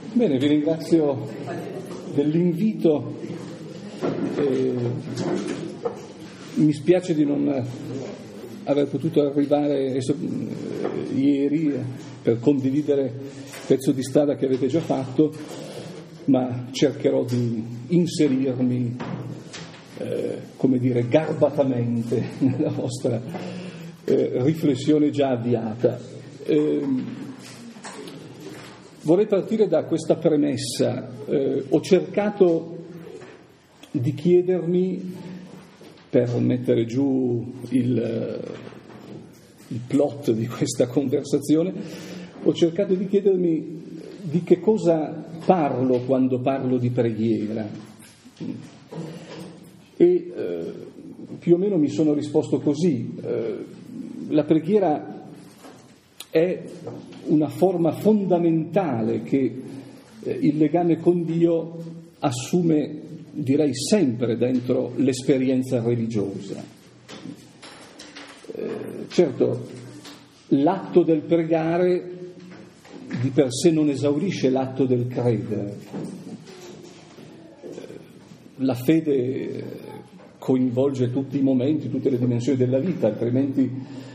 Bene, vi ringrazio dell'invito. Mi spiace di non aver potuto arrivare ieri per condividere il pezzo di strada che avete già fatto, ma cercherò di inserirmi, garbatamente nella vostra riflessione già avviata. Vorrei partire da questa premessa. Ho cercato di chiedermi, per mettere giù il plot di questa conversazione, ho cercato di chiedermi di che cosa parlo quando parlo di preghiera. E più o meno mi sono risposto così. La preghiera è una forma fondamentale che il legame con Dio assume, direi, sempre dentro l'esperienza religiosa. Certo, l'atto del pregare di per sé non esaurisce l'atto del credere. La fede coinvolge tutti i momenti, tutte le dimensioni della vita, altrimenti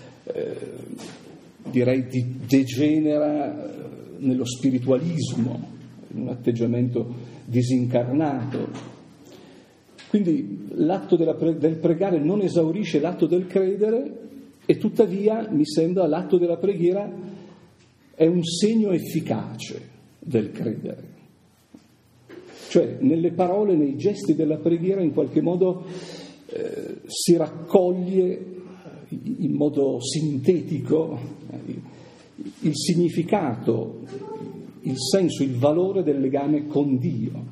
direi degenera nello spiritualismo, in un atteggiamento disincarnato. Quindi l'atto del pregare non esaurisce l'atto del credere, e tuttavia mi sembra l'atto della preghiera è un segno efficace del credere. Cioè nelle parole, nei gesti della preghiera in qualche modo si raccoglie in modo sintetico il significato, il senso, il valore del legame con Dio.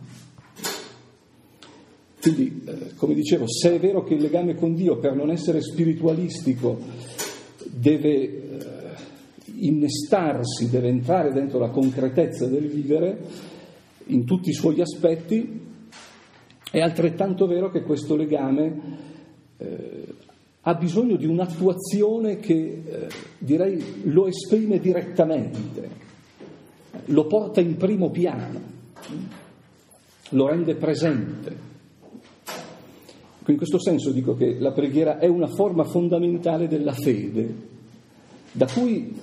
Quindi, come dicevo, se è vero che il legame con Dio, per non essere spiritualistico, deve innestarsi, deve entrare dentro la concretezza del vivere in tutti i suoi aspetti, è altrettanto vero che questo legame ha bisogno di un'attuazione che direi lo esprime direttamente, lo porta in primo piano, lo rende presente. In questo senso dico che la preghiera è una forma fondamentale della fede, da cui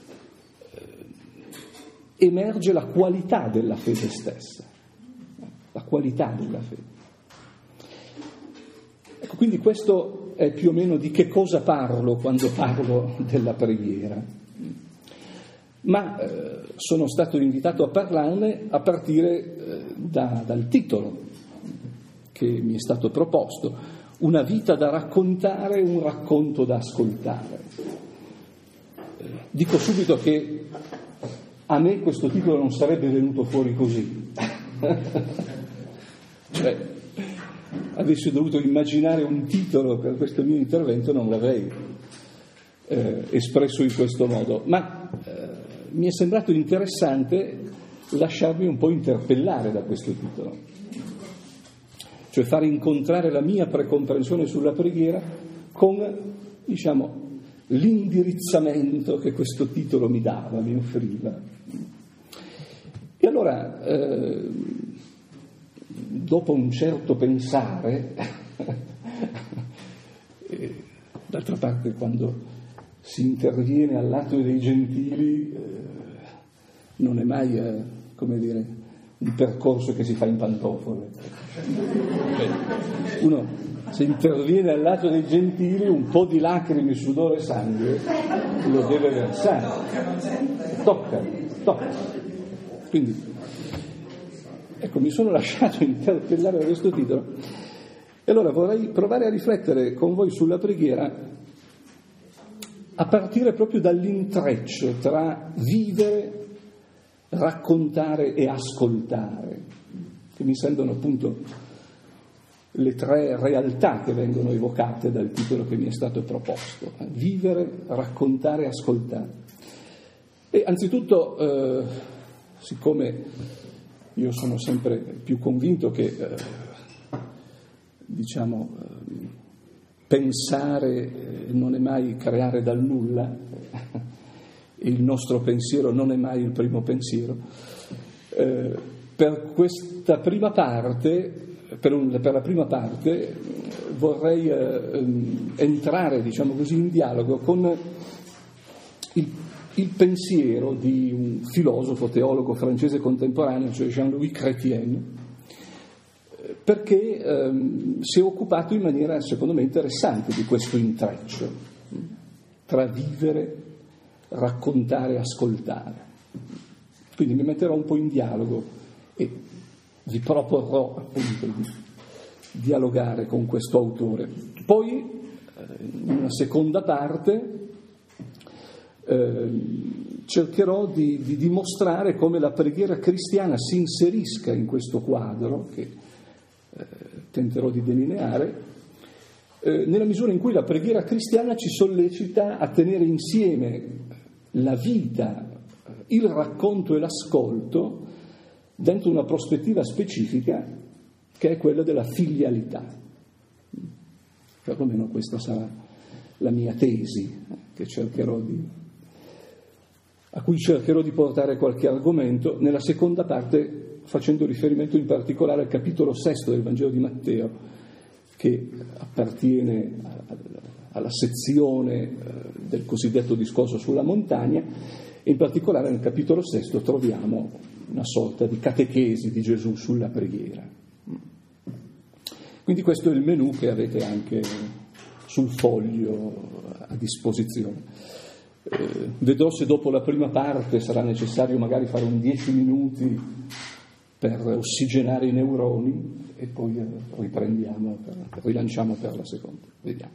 emerge la qualità della fede stessa, la qualità della fede. Ecco, quindi questo è più o meno di che cosa parlo quando parlo della preghiera. Ma sono stato invitato a parlarne a partire dal titolo che mi è stato proposto: una vita da raccontare, un racconto da ascoltare. Dico subito che a me questo titolo non sarebbe venuto fuori così. Cioè, avessi dovuto immaginare un titolo per questo mio intervento, non l'avrei espresso in questo modo, ma mi è sembrato interessante lasciarmi un po' interpellare da questo titolo, cioè fare incontrare la mia precomprensione sulla preghiera con, diciamo, l'indirizzamento che questo titolo mi dava, mi offriva. E allora, dopo un certo pensare, d'altra parte quando si interviene al lato dei gentili non è mai, un percorso che si fa in pantofole. Uno, se interviene al lato dei gentili, un po' di lacrime, sudore e sangue lo deve versare. Tocca. Quindi, ecco, mi sono lasciato interpellare da questo titolo. E allora vorrei provare a riflettere con voi sulla preghiera a partire proprio dall'intreccio tra vivere, raccontare e ascoltare, che mi sembrano appunto le tre realtà che vengono evocate dal titolo che mi è stato proposto: vivere, raccontare, ascoltare. E anzitutto, siccome io sono sempre più convinto che pensare non è mai creare dal nulla, e il nostro pensiero non è mai il primo pensiero, Per questa prima parte, per la prima parte, vorrei entrare, diciamo così, in dialogo con il pensiero di un filosofo, teologo francese contemporaneo, cioè Jean-Louis Chrétien, perché si è occupato in maniera, secondo me, interessante di questo intreccio tra vivere, raccontare e ascoltare. Quindi mi metterò un po' in dialogo e vi proporrò appunto di dialogare con questo autore. Poi, in una seconda parte, cercherò di dimostrare come la preghiera cristiana si inserisca in questo quadro che tenterò di delineare, nella misura in cui la preghiera cristiana ci sollecita a tenere insieme la vita, il racconto e l'ascolto dentro una prospettiva specifica che è quella della filialità. Perlomeno questa sarà la mia tesi, a cui cercherò di portare qualche argomento, nella seconda parte facendo riferimento in particolare al capitolo 6 del Vangelo di Matteo, che appartiene alla sezione del cosiddetto discorso sulla montagna, e in particolare nel capitolo 6 troviamo una sorta di catechesi di Gesù sulla preghiera. Quindi questo è il menù che avete anche sul foglio a disposizione. Vedrò se dopo la prima parte sarà necessario magari fare un 10 minuti per ossigenare i neuroni e poi rilanciamo per la seconda. Vediamo.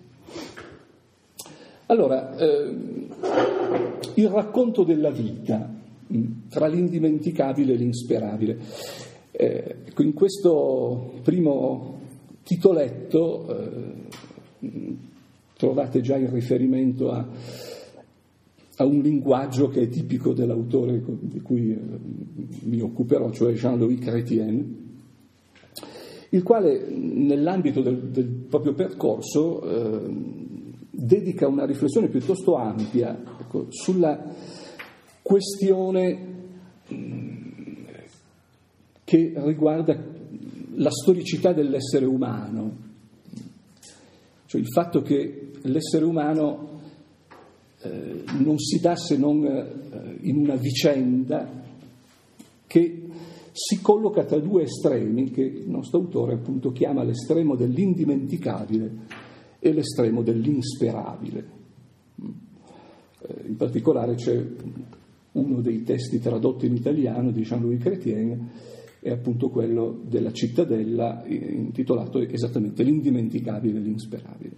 Allora, il racconto della vita tra l'indimenticabile e l'insperabile. In questo primo titoletto trovate già il riferimento a un linguaggio che è tipico dell'autore di cui mi occuperò, cioè Jean-Louis Chrétien, il quale nell'ambito del proprio percorso dedica una riflessione piuttosto ampia, ecco, sulla questione che riguarda la storicità dell'essere umano, cioè il fatto che l'essere umano non si dà se non in una vicenda che si colloca tra due estremi che il nostro autore appunto chiama l'estremo dell'indimenticabile e l'estremo dell'insperabile. In particolare c'è uno dei testi tradotti in italiano di Jean-Louis Chrétien, è appunto quello della Cittadella, intitolato esattamente L'indimenticabile e l'insperabile.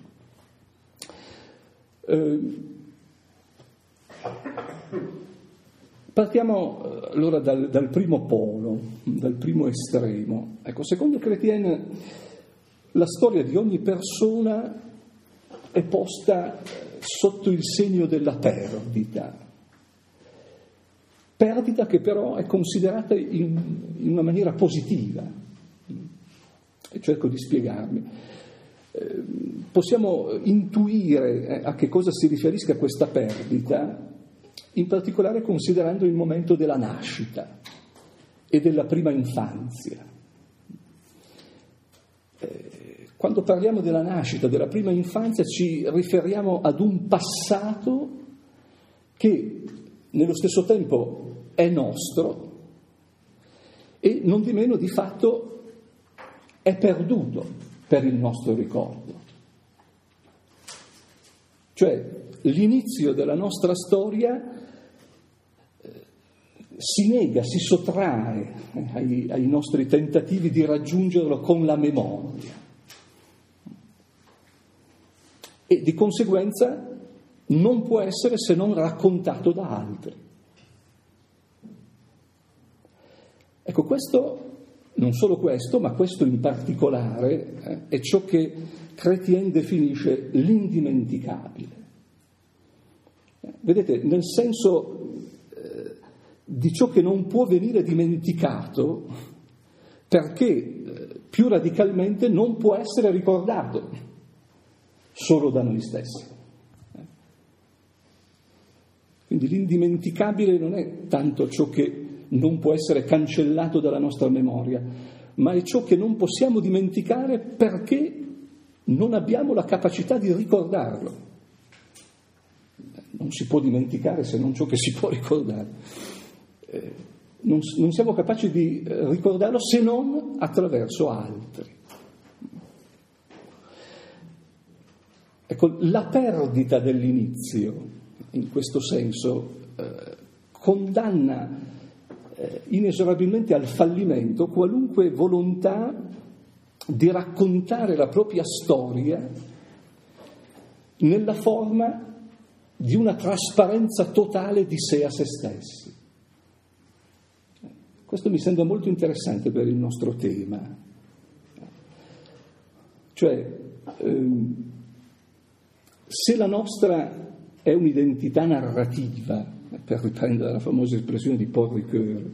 Partiamo allora dal primo polo, dal primo estremo. Ecco, secondo Chrétien la storia di ogni persona è posta sotto il segno della perdita che però è considerata in una maniera positiva. E cerco di spiegarmi. Possiamo intuire a che cosa si riferisca questa perdita, in particolare considerando il momento della nascita e della prima infanzia. Quando parliamo della nascita, della prima infanzia, ci riferiamo ad un passato che nello stesso tempo è nostro e non di meno di fatto è perduto per il nostro ricordo. Cioè l'inizio della nostra storia si nega, si sottrae ai nostri tentativi di raggiungerlo con la memoria e di conseguenza non può essere se non raccontato da altri. Ecco, questo, non solo questo, ma questo in particolare è ciò che Chrétien definisce l'indimenticabile. Vedete, nel senso di ciò che non può venire dimenticato perché più radicalmente non può essere ricordato solo da noi stessi. Quindi l'indimenticabile non è tanto ciò che non può essere cancellato dalla nostra memoria, ma è ciò che non possiamo dimenticare perché non abbiamo la capacità di ricordarlo. Non si può dimenticare se non ciò che si può ricordare. Non siamo capaci di ricordarlo se non attraverso altri. Ecco, la perdita dell'inizio, in questo senso, condanna inesorabilmente al fallimento qualunque volontà di raccontare la propria storia nella forma di una trasparenza totale di sé a se stessi. Questo mi sembra molto interessante per il nostro tema. Cioè, se la nostra è un'identità narrativa, per riprendere la famosa espressione di Paul Ricoeur,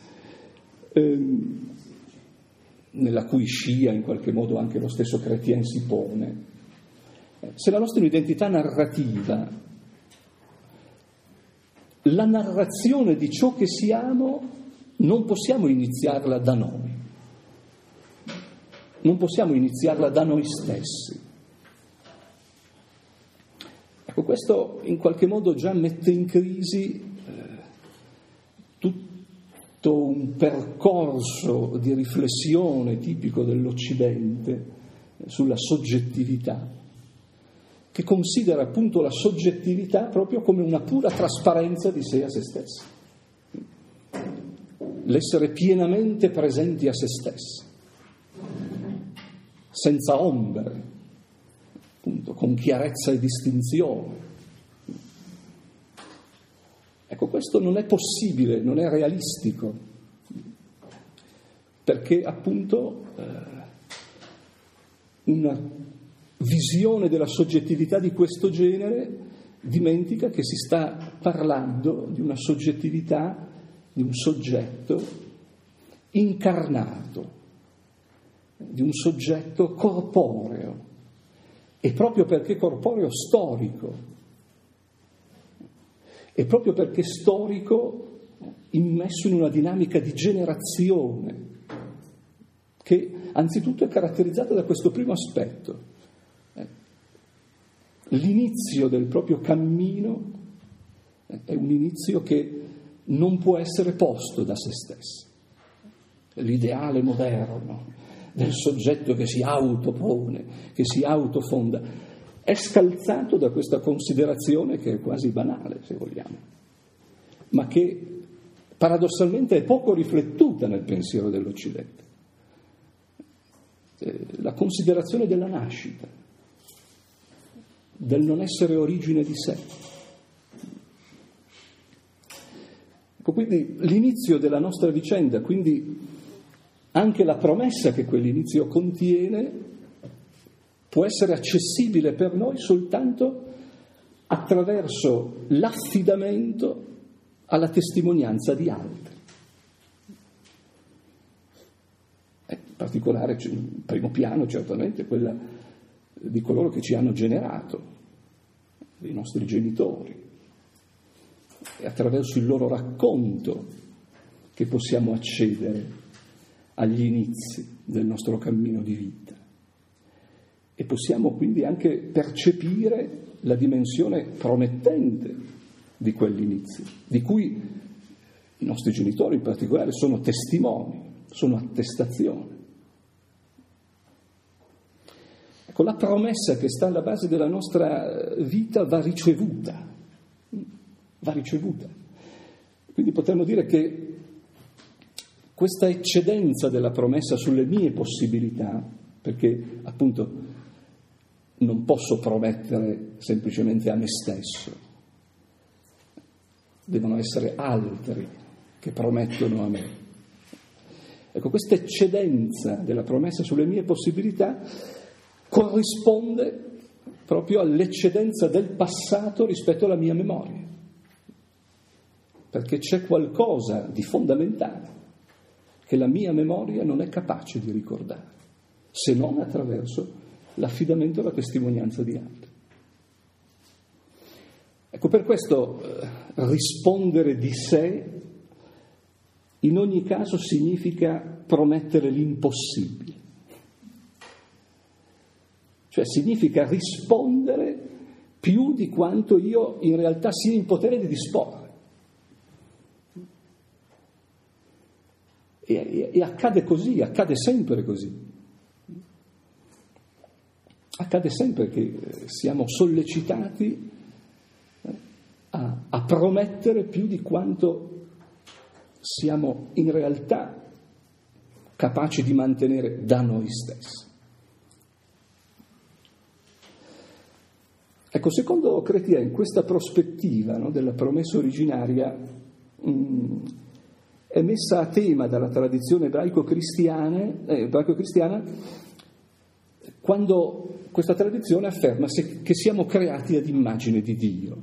nella cui scia in qualche modo anche lo stesso Chrétien si pone, se la nostra è un'identità narrativa, la narrazione di ciò che siamo non possiamo iniziarla da noi, non possiamo iniziarla da noi stessi. Ecco, questo in qualche modo già mette in crisi tutto un percorso di riflessione tipico dell'Occidente sulla soggettività, che considera appunto la soggettività proprio come una pura trasparenza di sé a se stessi, l'essere pienamente presenti a se stessi, senza ombre, appunto, con chiarezza e distinzione. Ecco, questo non è possibile, non è realistico, perché appunto una visione della soggettività di questo genere dimentica che si sta parlando di una soggettività, di un soggetto incarnato, di un soggetto corporeo, e proprio perché corporeo storico, e proprio perché storico immesso in una dinamica di generazione che anzitutto è caratterizzata da questo primo aspetto. L'inizio del proprio cammino è un inizio che non può essere posto da se stesso. L'ideale moderno del soggetto che si autopone, che si autofonda, è scalzato da questa considerazione che è quasi banale, se vogliamo, ma che paradossalmente è poco riflettuta nel pensiero dell'Occidente. La considerazione della nascita, del non essere origine di sé. Ecco, quindi l'inizio della nostra vicenda, quindi anche la promessa che quell'inizio contiene, può essere accessibile per noi soltanto attraverso l'affidamento alla testimonianza di altri. In particolare, in primo piano, certamente, quella di coloro che ci hanno generato, dei nostri genitori. È attraverso il loro racconto che possiamo accedere agli inizi del nostro cammino di vita. E possiamo quindi anche percepire la dimensione promettente di quell'inizio, di cui i nostri genitori in particolare sono testimoni, sono attestazione. Ecco, la promessa che sta alla base della nostra vita va ricevuta. Quindi potremmo dire che questa eccedenza della promessa sulle mie possibilità, perché appunto non posso promettere semplicemente a me stesso, devono essere altri che promettono a me. Ecco, questa eccedenza della promessa sulle mie possibilità corrisponde proprio all'eccedenza del passato rispetto alla mia memoria, perché c'è qualcosa di fondamentale che la mia memoria non è capace di ricordare, se non attraverso l'affidamento alla testimonianza di altri. Ecco, per questo rispondere di sé in ogni caso significa promettere l'impossibile. Cioè significa rispondere più di quanto io in realtà sia in potere di disporre. E accade così, accade sempre così. Accade sempre che siamo sollecitati a promettere più di quanto siamo in realtà capaci di mantenere da noi stessi. Ecco, secondo Chrétien, questa prospettiva, no, della promessa originaria è messa a tema dalla tradizione ebraico-cristiana quando questa tradizione afferma che siamo creati ad immagine di Dio.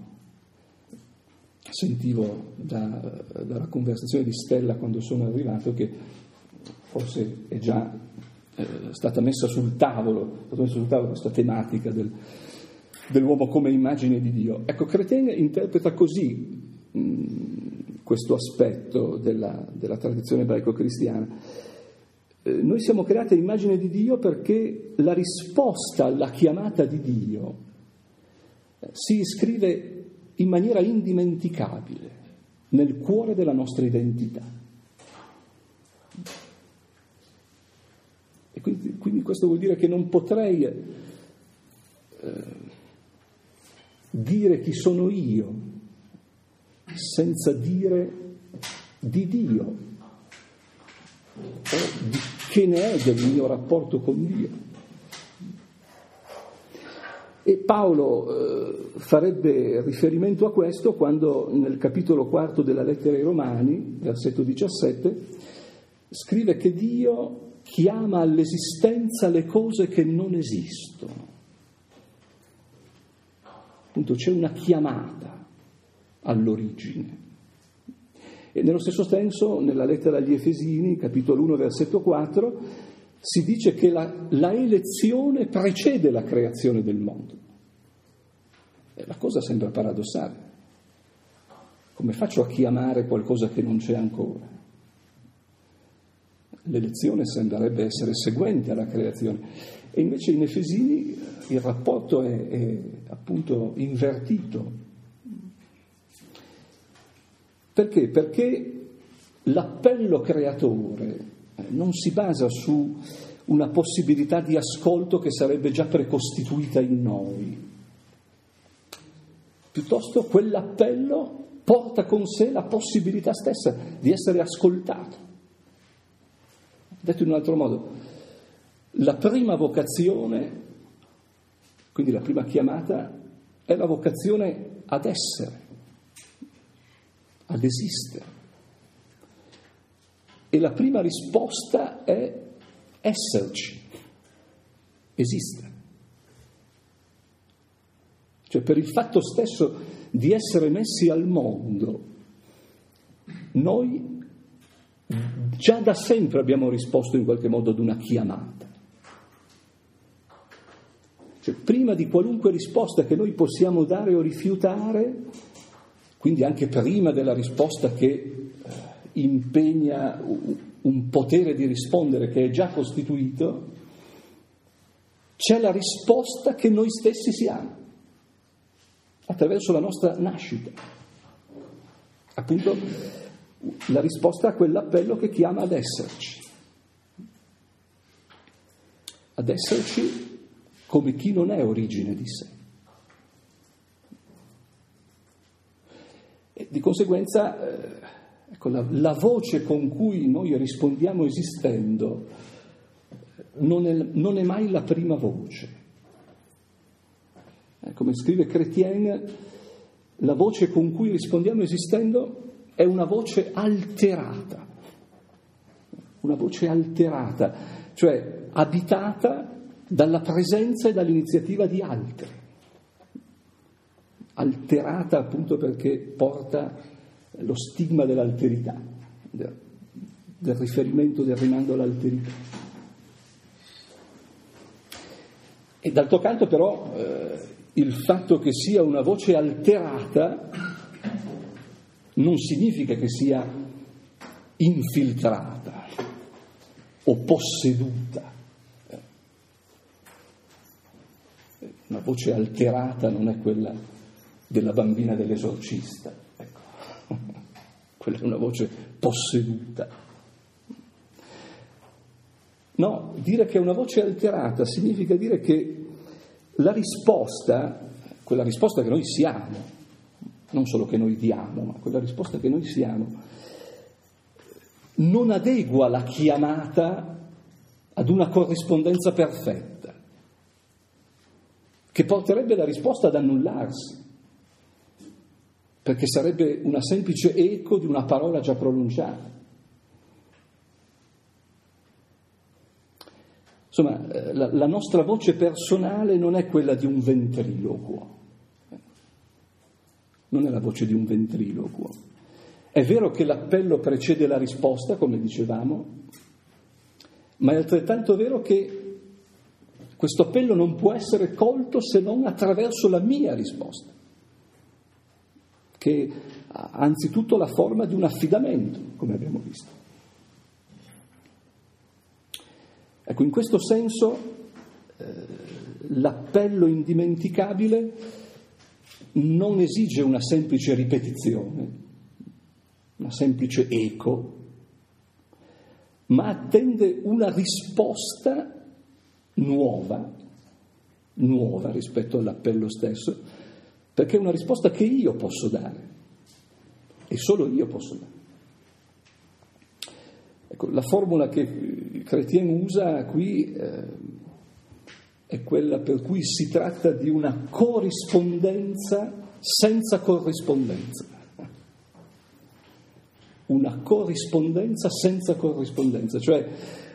Sentivo dalla conversazione di Stella quando sono arrivato che forse è già stata messa sul tavolo questa tematica dell'uomo come immagine di Dio. Ecco, Chrétien interpreta così questo aspetto della tradizione ebraico-cristiana. Noi siamo creati a immagine di Dio perché la risposta alla chiamata di Dio si iscrive in maniera indimenticabile nel cuore della nostra identità. E quindi questo vuol dire che non potrei dire chi sono io senza dire di Dio o di che ne è del mio rapporto con Dio. E Paolo farebbe riferimento a questo quando nel capitolo 4 della lettera ai Romani, versetto 17, scrive che Dio chiama all'esistenza le cose che non esistono. Appunto, c'è una chiamata all'origine. E nello stesso senso, nella lettera agli Efesini, capitolo 1, versetto 4, si dice che la elezione precede la creazione del mondo. E la cosa sembra paradossale. Come faccio a chiamare qualcosa che non c'è ancora? L'elezione sembrerebbe essere seguente alla creazione. E invece in Efesini il rapporto è appunto invertito. Perché? Perché l'appello creatore non si basa su una possibilità di ascolto che sarebbe già precostituita in noi. Piuttosto quell'appello porta con sé la possibilità stessa di essere ascoltato. Detto in un altro modo, la prima vocazione, quindi la prima chiamata, è la vocazione ad essere, ad esistere. E la prima risposta è esserci, esistere. Cioè per il fatto stesso di essere messi al mondo, noi già da sempre abbiamo risposto in qualche modo ad una chiamata. Cioè prima di qualunque risposta che noi possiamo dare o rifiutare, quindi anche prima della risposta che impegna un potere di rispondere che è già costituito, c'è la risposta che noi stessi siamo, attraverso la nostra nascita. Appunto, la risposta a quell'appello che chiama ad esserci. Ad esserci come chi non è origine di sé. E di conseguenza, ecco, la voce con cui noi rispondiamo esistendo non è mai la prima voce. Come scrive Chrétien, la voce con cui rispondiamo esistendo è una voce alterata, cioè abitata dalla presenza e dall'iniziativa di altri, alterata appunto perché porta lo stigma dell'alterità, del riferimento, del rimando all'alterità. E d'altro canto però il fatto che sia una voce alterata non significa che sia infiltrata o posseduta. Una voce alterata non è quella della bambina dell'esorcista, ecco. Quella è una voce posseduta. No, dire che è una voce alterata significa dire che la risposta, quella risposta che noi siamo, non solo che noi diamo, ma quella risposta che noi siamo, non adegua la chiamata ad una corrispondenza perfetta, che porterebbe la risposta ad annullarsi, perché sarebbe una semplice eco di una parola già pronunciata. Insomma, la nostra voce personale non è quella di un ventriloquo, non è la voce di un ventriloquo. È vero che l'appello precede la risposta, come dicevamo, ma è altrettanto vero che questo appello non può essere colto se non attraverso la mia risposta, che ha anzitutto la forma di un affidamento, come abbiamo visto. Ecco, in questo senso l'appello indimenticabile non esige una semplice ripetizione, una semplice eco, ma attende una risposta nuova rispetto all'appello stesso, perché è una risposta che io posso dare, e solo io posso dare. Ecco, la formula che Chrétien usa qui è quella per cui si tratta di una corrispondenza senza corrispondenza. Una corrispondenza senza corrispondenza, cioè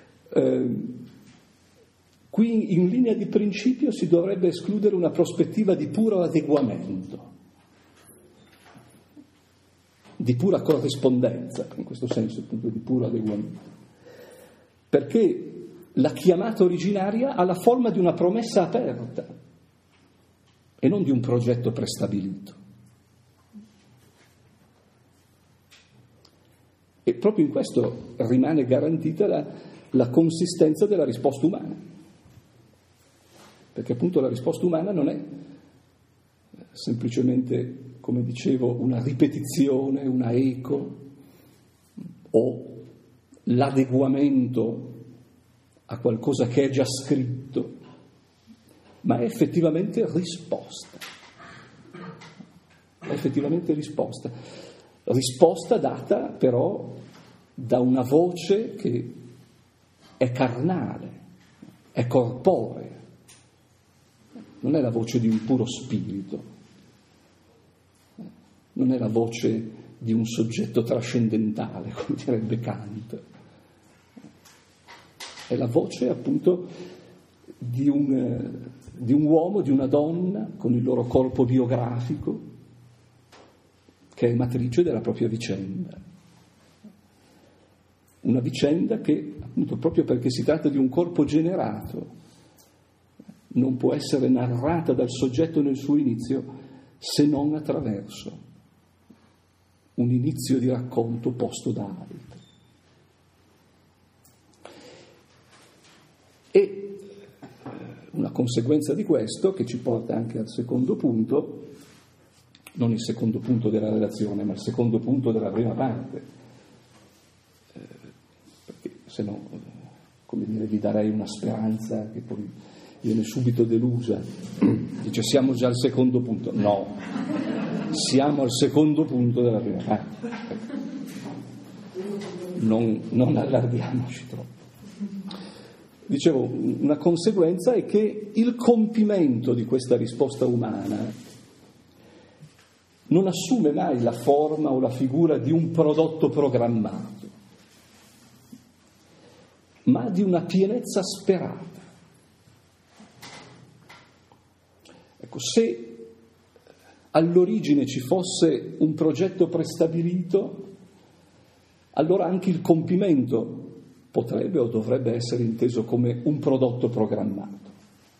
qui in linea di principio si dovrebbe escludere una prospettiva di puro adeguamento, di pura corrispondenza, in questo senso appunto di puro adeguamento, perché la chiamata originaria ha la forma di una promessa aperta e non di un progetto prestabilito. E proprio in questo rimane garantita la consistenza della risposta umana, perché appunto la risposta umana non è semplicemente, come dicevo, una ripetizione, una eco o l'adeguamento a qualcosa che è già scritto, ma è effettivamente risposta. È effettivamente risposta. Risposta data però da una voce che è carnale, è corporea, non è la voce di un puro spirito, non è la voce di un soggetto trascendentale, come direbbe Kant. È la voce appunto di un uomo, di una donna con il loro corpo biografico, che è matrice della propria vicenda. Una vicenda che, appunto, proprio perché si tratta di un corpo generato, non può essere narrata dal soggetto nel suo inizio se non attraverso un inizio di racconto posto da altri. E una conseguenza di questo, che ci porta anche al secondo punto, non il secondo punto della relazione, ma il secondo punto della prima parte, perché se no, come dire, vi darei una speranza che poi viene subito delusa. Dice, siamo già al secondo punto. No, siamo al secondo punto della prima parte. Non allarghiamoci troppo. Dicevo, una conseguenza è che il compimento di questa risposta umana non assume mai la forma o la figura di un prodotto programmato, ma di una pienezza sperata. Ecco, se all'origine ci fosse un progetto prestabilito, allora anche il compimento potrebbe o dovrebbe essere inteso come un prodotto programmato.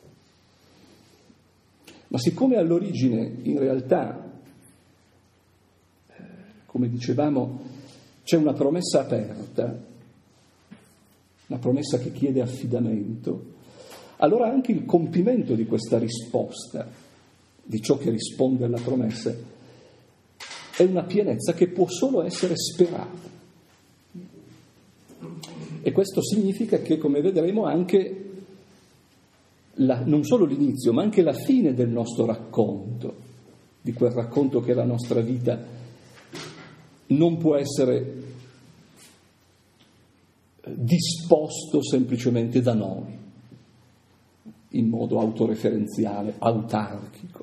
Ma siccome all'origine in realtà, come dicevamo, c'è una promessa aperta, una promessa che chiede affidamento, allora anche il compimento di questa risposta, di ciò che risponde alla promessa, è una pienezza che può solo essere sperata. E questo significa che, come vedremo, anche non solo l'inizio, ma anche la fine del nostro racconto, di quel racconto che è la nostra vita, non può essere disposto semplicemente da noi, in modo autoreferenziale, autarchico.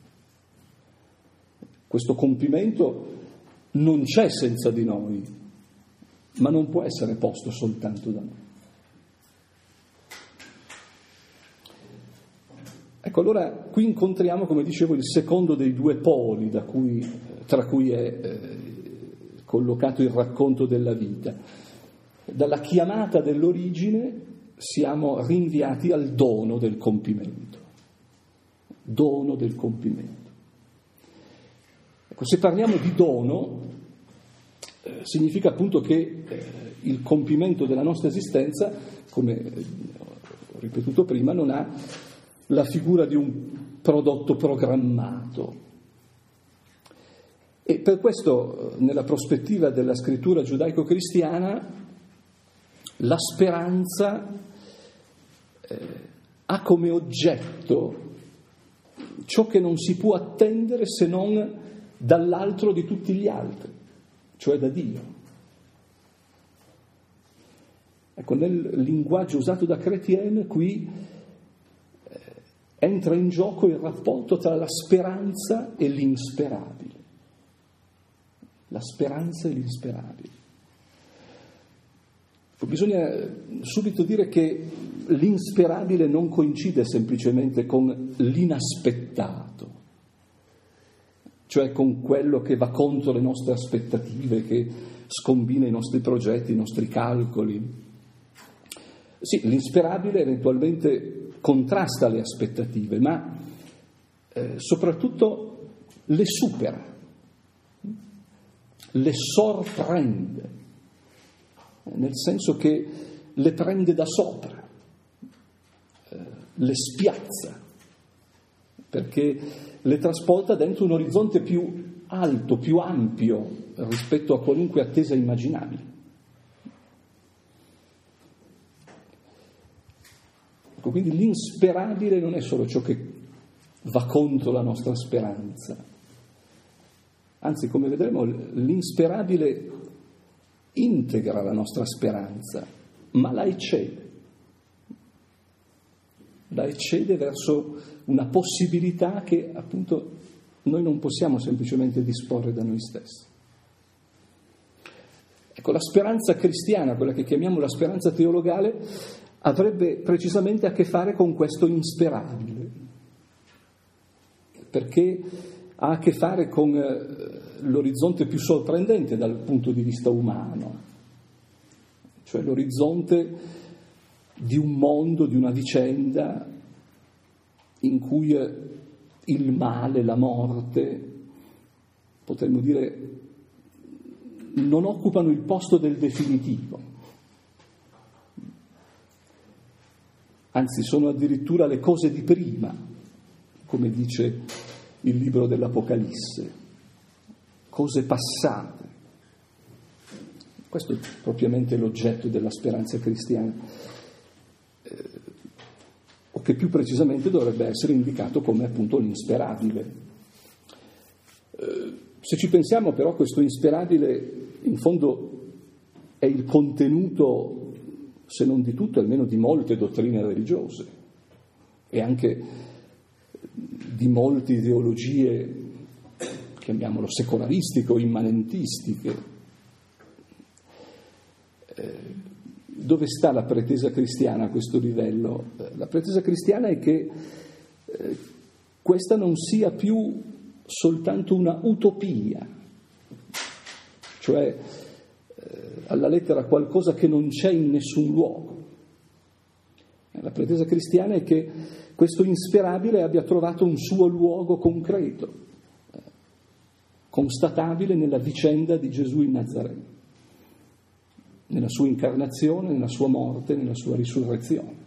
Questo compimento non c'è senza di noi, ma non può essere posto soltanto da noi. Ecco, allora qui incontriamo, come dicevo, il secondo dei due poli tra cui è collocato il racconto della vita. Dalla chiamata dell'origine siamo rinviati al dono del compimento. Dono del compimento. Ecco, se parliamo di dono, significa appunto che il compimento della nostra esistenza, come ho ripetuto prima, non ha la figura di un prodotto programmato. E per questo, nella prospettiva della scrittura giudaico-cristiana, la speranza ha come oggetto ciò che non si può attendere se non dall'altro di tutti gli altri, cioè da Dio. Ecco, nel linguaggio usato da Chrétien qui entra in gioco il rapporto tra la speranza e l'insperabile. La speranza e l'insperabile. Bisogna subito dire che l'insperabile non coincide semplicemente con l'inaspettato, cioè con quello che va contro le nostre aspettative, che scombina i nostri progetti, i nostri calcoli. Sì, l'insperabile eventualmente contrasta le aspettative, ma soprattutto le supera, le sorprende, nel senso che le prende da sopra, le spiazza, perché le trasporta dentro un orizzonte più alto, più ampio rispetto a qualunque attesa immaginabile. Ecco, quindi l'insperabile non è solo ciò che va contro la nostra speranza, anzi, come vedremo, l'insperabile integra la nostra speranza, ma la eccede verso una possibilità che appunto noi non possiamo semplicemente disporre da noi stessi. Ecco, la speranza cristiana, quella che chiamiamo la speranza teologale, avrebbe precisamente a che fare con questo insperabile, perché ha a che fare con l'orizzonte più sorprendente dal punto di vista umano, cioè l'orizzonte di un mondo, di una vicenda in cui il male, la morte, potremmo dire, non occupano il posto del definitivo, anzi sono addirittura le cose di prima, come dice il libro dell'Apocalisse, cose passate. Questo è propriamente l'oggetto della speranza cristiana, o che più precisamente dovrebbe essere indicato come appunto l'insperabile. Se ci pensiamo però, questo insperabile in fondo è il contenuto, se non di tutto, almeno di molte dottrine religiose e anche di molte ideologie, chiamiamolo secolaristiche o immanentistiche. Dove sta la pretesa cristiana a questo livello? La pretesa cristiana è che questa non sia più soltanto una utopia, cioè alla lettera qualcosa che non c'è in nessun luogo. La pretesa cristiana è che questo insperabile abbia trovato un suo luogo concreto, constatabile nella vicenda di Gesù in Nazareno. nella sua incarnazione, nella sua morte, nella sua risurrezione.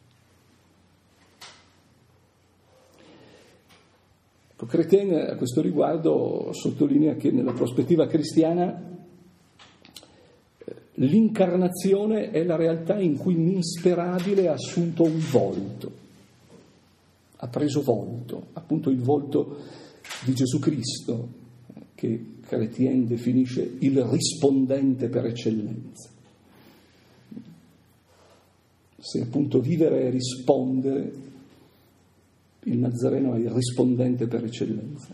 Chrétien a questo riguardo sottolinea che nella prospettiva cristiana l'incarnazione è la realtà in cui l'insperabile ha assunto un volto, ha preso volto, appunto il volto di Gesù Cristo, che Chrétien definisce il rispondente per eccellenza. Se appunto vivere e rispondere, il Nazareno è il rispondente per eccellenza.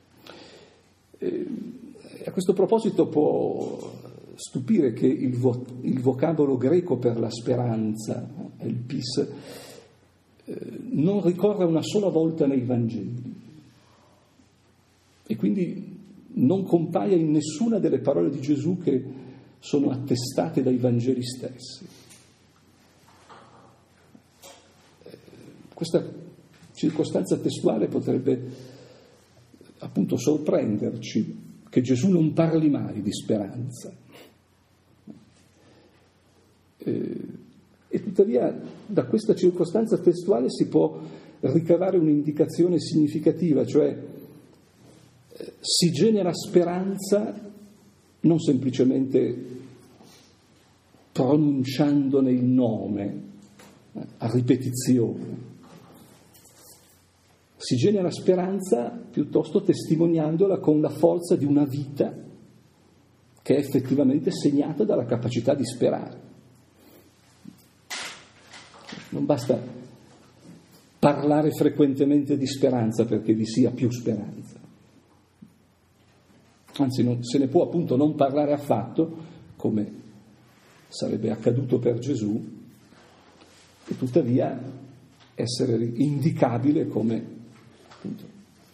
A questo proposito può stupire che il vocabolo greco per la speranza, elpis, non ricorre una sola volta nei Vangeli e quindi non compaia in nessuna delle parole di Gesù che sono attestate dai Vangeli stessi. Questa circostanza testuale potrebbe appunto sorprenderci, che Gesù non parli mai di speranza. E tuttavia da questa circostanza testuale si può ricavare un'indicazione significativa, cioè si genera speranza non semplicemente pronunciandone il nome a ripetizione. Si genera speranza piuttosto testimoniandola con la forza di una vita che è effettivamente segnata dalla capacità di sperare. Non basta parlare frequentemente di speranza perché vi sia più speranza. Anzi, non se ne può appunto non parlare affatto, come sarebbe accaduto per Gesù, e tuttavia essere indicabile come appunto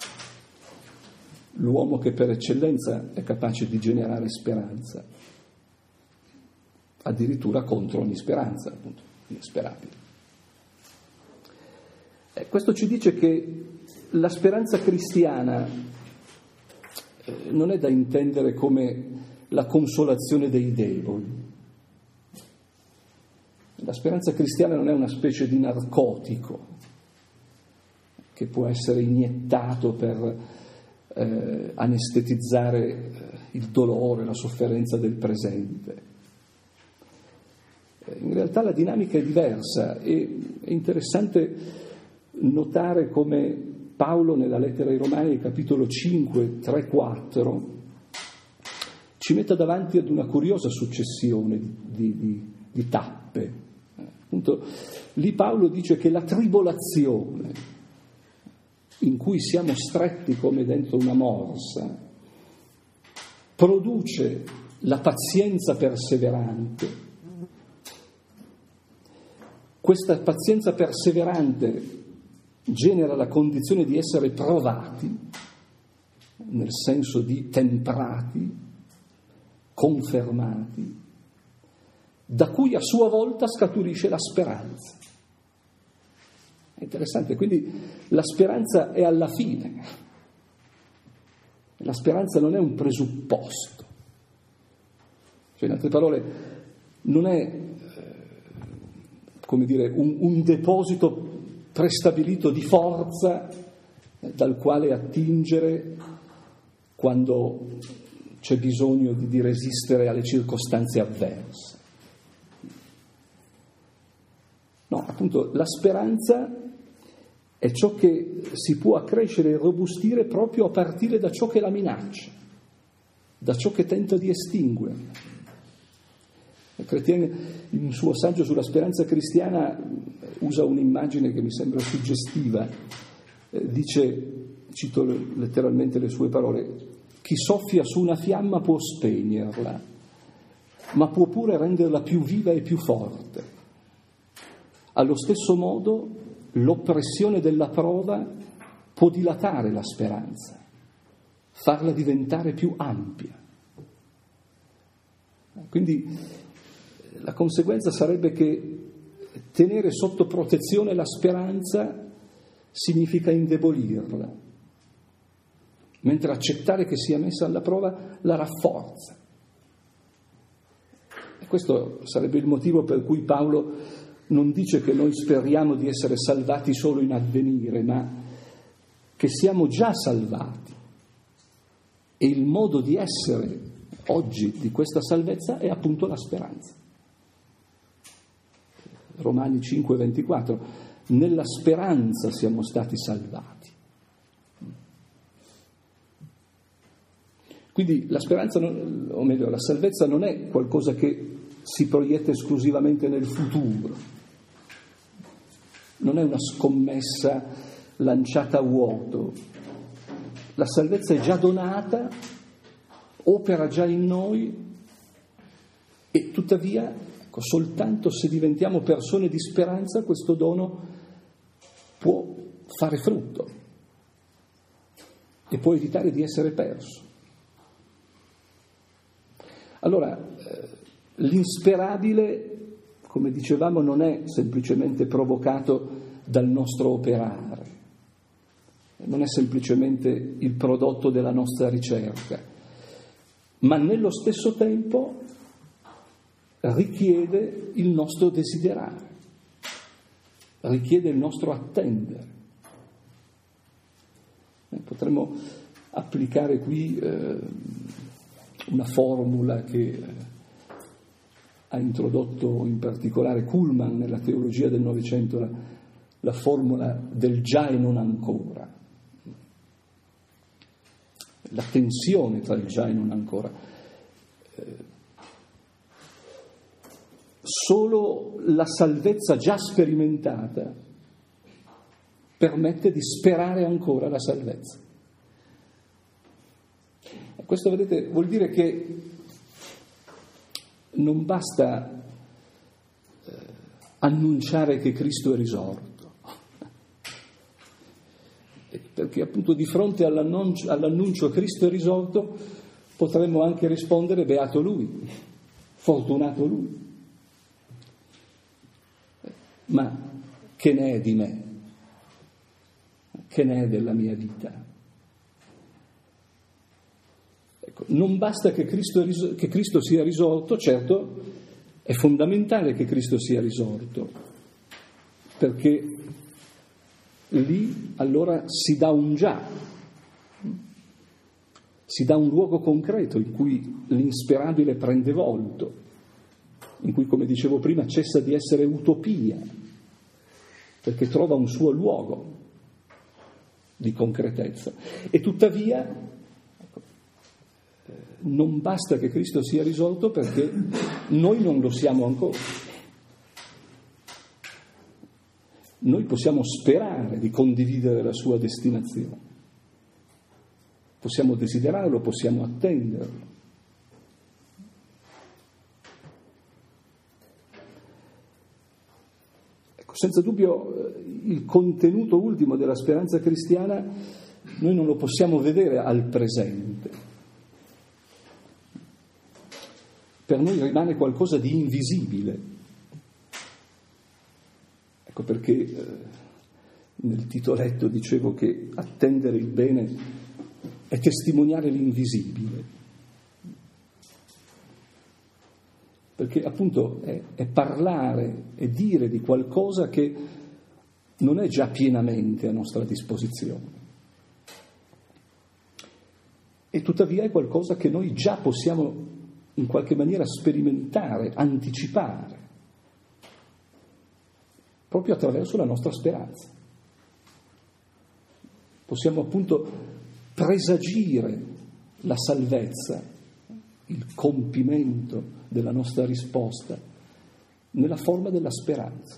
l'uomo che per eccellenza è capace di generare speranza, addirittura contro ogni speranza, appunto, inesperabile. Questo ci dice che la speranza cristiana non è da intendere come la consolazione dei deboli. La speranza cristiana non è una specie di narcotico che può essere iniettato per anestetizzare il dolore, la sofferenza del presente. In realtà la dinamica è diversa e è interessante notare come Paolo nella lettera ai Romani, capitolo 5, 3, 4, ci metta davanti ad una curiosa successione di tappe. Appunto, lì Paolo dice che la tribolazione in cui siamo stretti come dentro una morsa produce la pazienza perseverante. Questa pazienza perseverante genera la condizione di essere provati, nel senso di temprati, confermati, da cui a sua volta scaturisce la speranza. È interessante, quindi la speranza è alla fine. La speranza non è un presupposto. Cioè, in altre parole, non è, come dire, un deposito prestabilito di forza dal quale attingere quando c'è bisogno di resistere alle circostanze avverse. No, appunto, la speranza è ciò che si può accrescere e robustire proprio a partire da ciò che la minaccia, da ciò che tenta di estinguerla. Chrétien, in un suo saggio sulla speranza cristiana, usa un'immagine che mi sembra suggestiva. Dice, cito letteralmente le sue parole: chi soffia su una fiamma può spegnerla, ma può pure renderla più viva e più forte. Allo stesso modo, l'oppressione della prova può dilatare la speranza, farla diventare più ampia. Quindi la conseguenza sarebbe che tenere sotto protezione la speranza significa indebolirla, mentre accettare che sia messa alla prova la rafforza. Questo sarebbe il motivo per cui Paolo non dice che noi speriamo di essere salvati solo in avvenire, ma che siamo già salvati. E il modo di essere oggi di questa salvezza è appunto la speranza. Romani 5,24, nella speranza siamo stati salvati. Quindi la speranza, o meglio, la salvezza non è qualcosa che si proietta esclusivamente nel futuro, non è una scommessa lanciata a vuoto. La salvezza è già donata, opera già in noi e tuttavia, soltanto se diventiamo persone di speranza questo dono può fare frutto e può evitare di essere perso. Allora, l'insperabile, come dicevamo, non è semplicemente provocato dal nostro operare, non è semplicemente il prodotto della nostra ricerca, ma nello stesso tempo richiede il nostro desiderare, richiede il nostro attendere. Potremmo applicare qui una formula che ha introdotto in particolare Kuhlman nella teologia del Novecento, la formula del già e non ancora, la tensione tra il già e non ancora. Solo la salvezza già sperimentata permette di sperare ancora la salvezza. Questo, vedete, vuol dire che non basta annunciare che Cristo è risorto, perché appunto di fronte all'annuncio Cristo è risorto potremmo anche rispondere beato Lui, fortunato Lui. Ma che ne è di me? Che ne è della mia vita? Ecco, non basta che Cristo sia risorto, certo è fondamentale che Cristo sia risorto, perché lì allora si dà un già, si dà un luogo concreto in cui l'insperabile prende volto, in cui, come dicevo prima, cessa di essere utopia, perché trova un suo luogo di concretezza. E tuttavia non basta che Cristo sia risolto, perché noi non lo siamo ancora. Noi possiamo sperare di condividere la sua destinazione, possiamo desiderarlo, possiamo attenderlo. Senza dubbio il contenuto ultimo della speranza cristiana noi non lo possiamo vedere al presente. Per noi rimane qualcosa di invisibile. Ecco perché nel titoletto dicevo che attendere il bene è testimoniare l'invisibile. Perché appunto è parlare, è dire di qualcosa che non è già pienamente a nostra disposizione. E tuttavia è qualcosa che noi già possiamo in qualche maniera sperimentare, anticipare, proprio attraverso la nostra speranza. Possiamo appunto presagire la salvezza, il compimento della nostra risposta nella forma della speranza.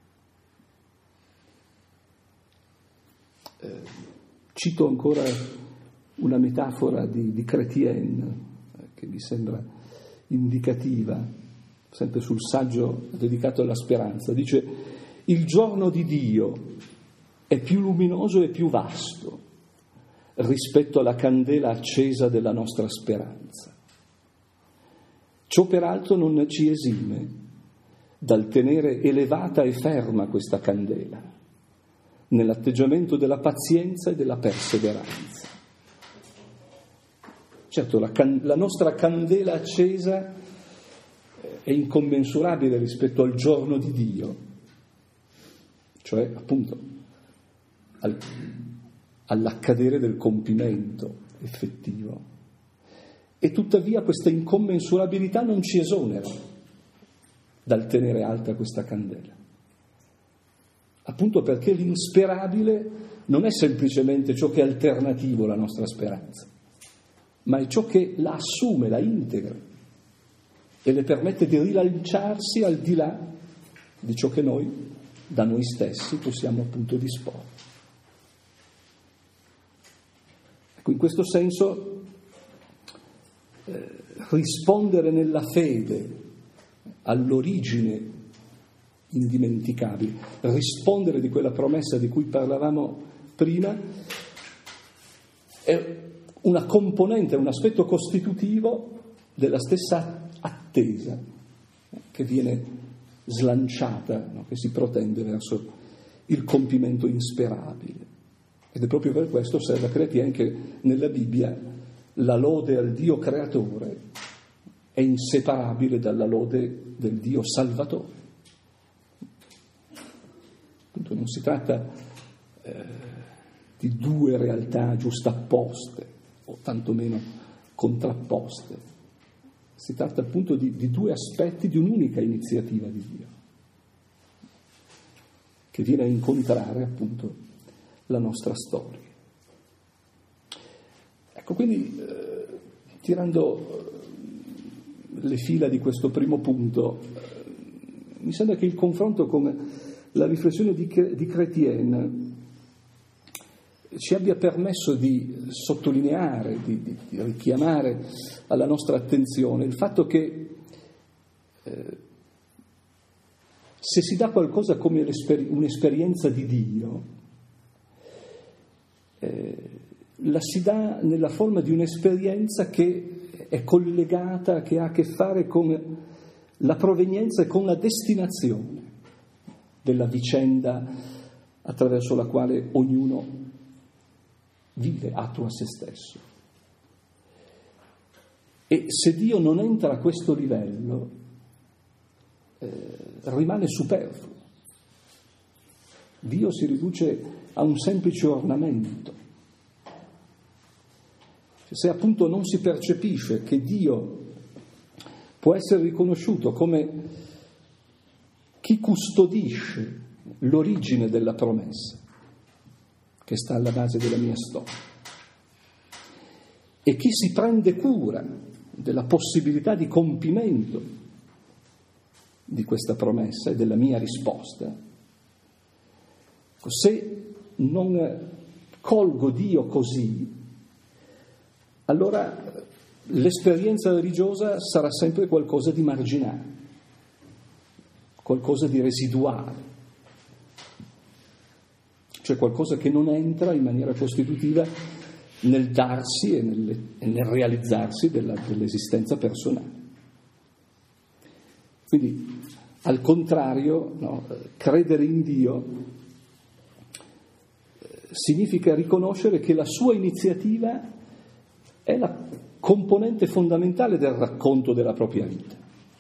Cito ancora una metafora di Chrétien che mi sembra indicativa, sempre sul saggio dedicato alla speranza. Dice: il giorno di Dio è più luminoso e più vasto rispetto alla candela accesa della nostra speranza. Ciò peraltro non ci esime dal tenere elevata e ferma questa candela nell'atteggiamento della pazienza e della perseveranza. Certo, la nostra candela accesa è incommensurabile rispetto al giorno di Dio, cioè appunto all'accadere del compimento effettivo. E tuttavia questa incommensurabilità non ci esonera dal tenere alta questa candela. Appunto perché l'insperabile non è semplicemente ciò che è alternativo alla nostra speranza, ma è ciò che la assume, la integra e le permette di rilanciarsi al di là di ciò che noi, da noi stessi, possiamo appunto disporre. Ecco, in questo senso rispondere nella fede all'origine indimenticabile, rispondere di quella promessa di cui parlavamo prima, è una componente, un aspetto costitutivo della stessa attesa che viene slanciata, no? Che si protende verso il compimento insperabile. Ed è proprio per questo osserva Chrétien che nella Bibbia la lode al Dio creatore è inseparabile dalla lode del Dio salvatore. Appunto, non si tratta di due realtà giustapposte o tantomeno contrapposte. Si tratta appunto di due aspetti di un'unica iniziativa di Dio, che viene a incontrare appunto la nostra storia. Ecco, quindi tirando le fila di questo primo punto, mi sembra che il confronto con la riflessione di Chrétien ci abbia permesso di sottolineare, di richiamare alla nostra attenzione il fatto che se si dà qualcosa come un'esperienza di Dio, la si dà nella forma di un'esperienza che è collegata, che ha a che fare con la provenienza e con la destinazione della vicenda attraverso la quale ognuno vive, attua se stesso. E se Dio non entra a questo livello, rimane superfluo. Dio si riduce a un semplice ornamento. Se appunto non si percepisce che Dio può essere riconosciuto come chi custodisce l'origine della promessa che sta alla base della mia storia e chi si prende cura della possibilità di compimento di questa promessa e della mia risposta, se non colgo Dio così, allora l'esperienza religiosa sarà sempre qualcosa di marginale, qualcosa di residuale, cioè qualcosa che non entra in maniera costitutiva nel darsi e nel realizzarsi dell'esistenza personale. Quindi, al contrario, no, credere in Dio significa riconoscere che la sua iniziativa è la componente fondamentale del racconto della propria vita.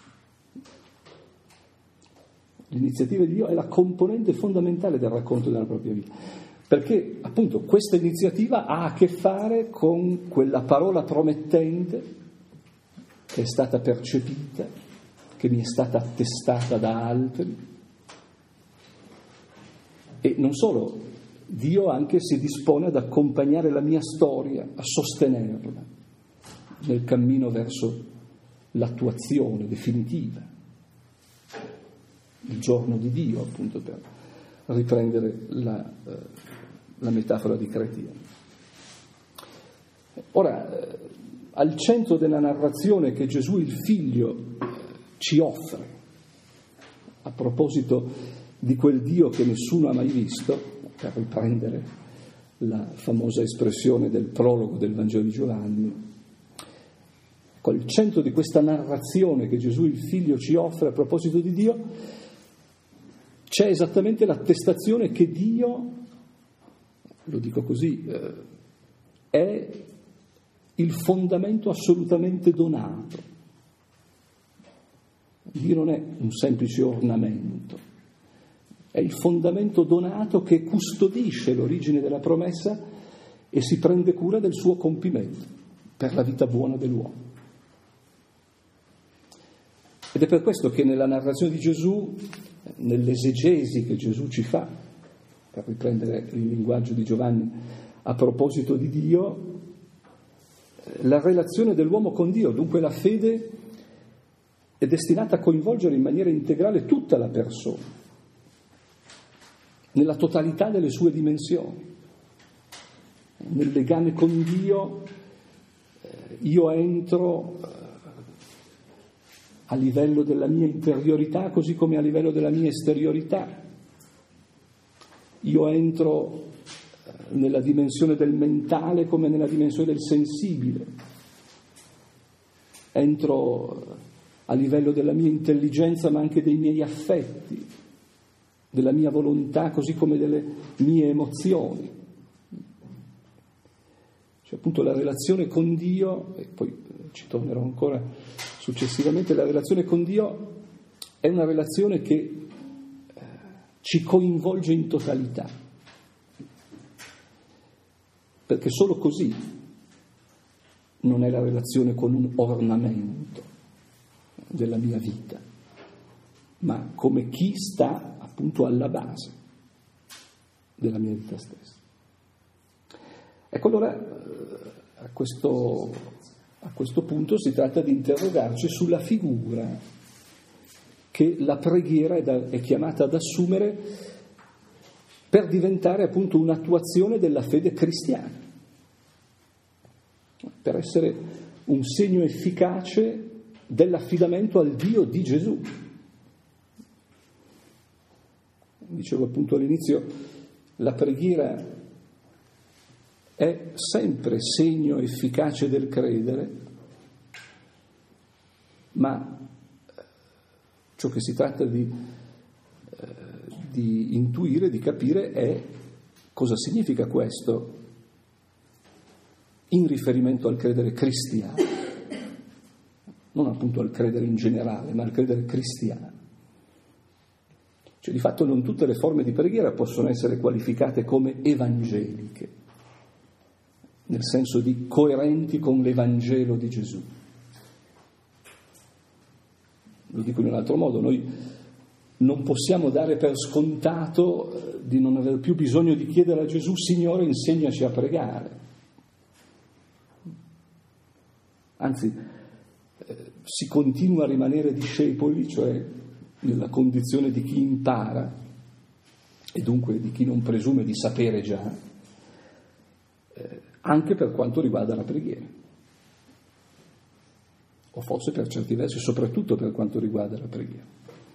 L'iniziativa di Dio è la componente fondamentale del racconto della propria vita, perché appunto questa iniziativa ha a che fare con quella parola promettente che è stata percepita, che mi è stata attestata da altri, e non solo, Dio anche si dispone ad accompagnare la mia storia, a sostenerla nel cammino verso l'attuazione definitiva, il giorno di Dio, appunto, per riprendere la metafora di Chrétien. Ora, al centro della narrazione che Gesù il Figlio ci offre, a proposito di quel Dio che nessuno ha mai visto, per riprendere la famosa espressione del prologo del Vangelo di Giovanni, al centro di questa narrazione che Gesù il Figlio ci offre a proposito di Dio, c'è esattamente l'attestazione che Dio, lo dico così, è il fondamento assolutamente donato. Dio non è un semplice ornamento, è il fondamento donato che custodisce l'origine della promessa e si prende cura del suo compimento per la vita buona dell'uomo. Ed è per questo che nella narrazione di Gesù, nell'esegesi che Gesù ci fa, per riprendere il linguaggio di Giovanni a proposito di Dio, la relazione dell'uomo con Dio, dunque la fede, è destinata a coinvolgere in maniera integrale tutta la persona, nella totalità delle sue dimensioni. Nel legame con Dio io entro a livello della mia interiorità così come a livello della mia esteriorità. Io entro nella dimensione del mentale come nella dimensione del sensibile. Entro a livello della mia intelligenza ma anche dei miei affetti, della mia volontà così come delle mie emozioni. Cioè appunto la relazione con Dio, e poi ci tornerò ancora successivamente, la relazione con Dio è una relazione che ci coinvolge in totalità, perché solo così non è la relazione con un ornamento della mia vita, ma come chi sta appunto alla base della mia vita stessa. Ecco, allora a questo punto si tratta di interrogarci sulla figura che la preghiera è chiamata ad assumere per diventare appunto un'attuazione della fede cristiana, per essere un segno efficace dell'affidamento al Dio di Gesù. Dicevo appunto all'inizio, la preghiera è sempre segno efficace del credere, ma ciò che si tratta di intuire, di capire è cosa significa questo in riferimento al credere cristiano, non appunto al credere in generale, ma al credere cristiano. Cioè di fatto non tutte le forme di preghiera possono essere qualificate come evangeliche, nel senso di coerenti con l'Evangelo di Gesù. Lo dico in un altro modo, noi non possiamo dare per scontato di non aver più bisogno di chiedere a Gesù: Signore, insegnaci a pregare. Anzi, si continua a rimanere discepoli, cioè nella condizione di chi impara e dunque di chi non presume di sapere già, anche per quanto riguarda la preghiera, o forse per certi versi soprattutto per quanto riguarda la preghiera.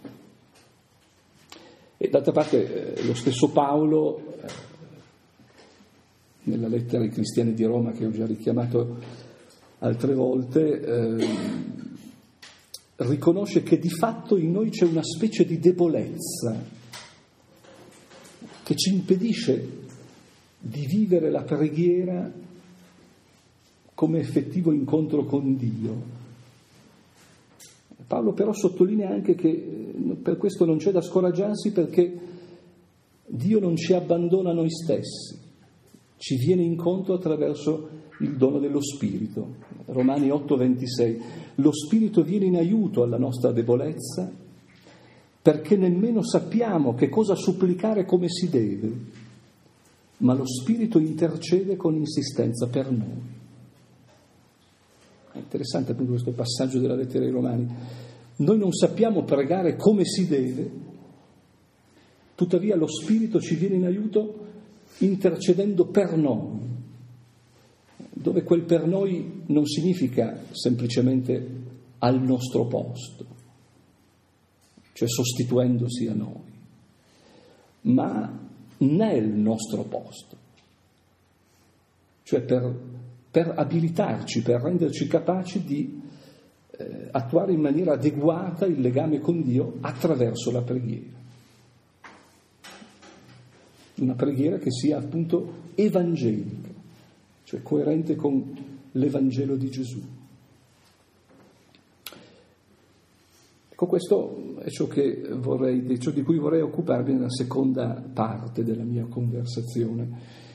E d'altra parte lo stesso Paolo, nella lettera ai cristiani di Roma che ho già richiamato altre volte, riconosce che di fatto in noi c'è una specie di debolezza che ci impedisce di vivere la preghiera come effettivo incontro con Dio. Paolo però sottolinea anche che per questo non c'è da scoraggiarsi, perché Dio non ci abbandona noi stessi, ci viene incontro attraverso il dono dello Spirito. Romani 8,26: lo Spirito viene in aiuto alla nostra debolezza, perché nemmeno sappiamo che cosa supplicare come si deve, ma lo Spirito intercede con insistenza per noi. È interessante appunto questo passaggio della lettera ai Romani. Noi non sappiamo pregare come si deve, tuttavia lo Spirito ci viene in aiuto intercedendo per noi, dove quel per noi non significa semplicemente al nostro posto, cioè sostituendosi a noi, ma nel nostro posto, cioè per abilitarci, per renderci capaci di attuare in maniera adeguata il legame con Dio attraverso la preghiera. Una preghiera che sia appunto evangelica, cioè coerente con l'Evangelo di Gesù. Ecco, questo è ciò di cui vorrei occuparmi nella seconda parte della mia conversazione.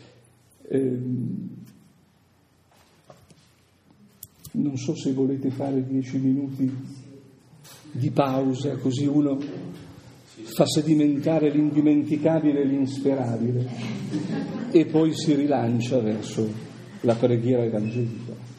Non so se volete fare 10 minuti di pausa, così uno fa sedimentare l'indimenticabile e l'insperabile e poi si rilancia verso la preghiera evangelica.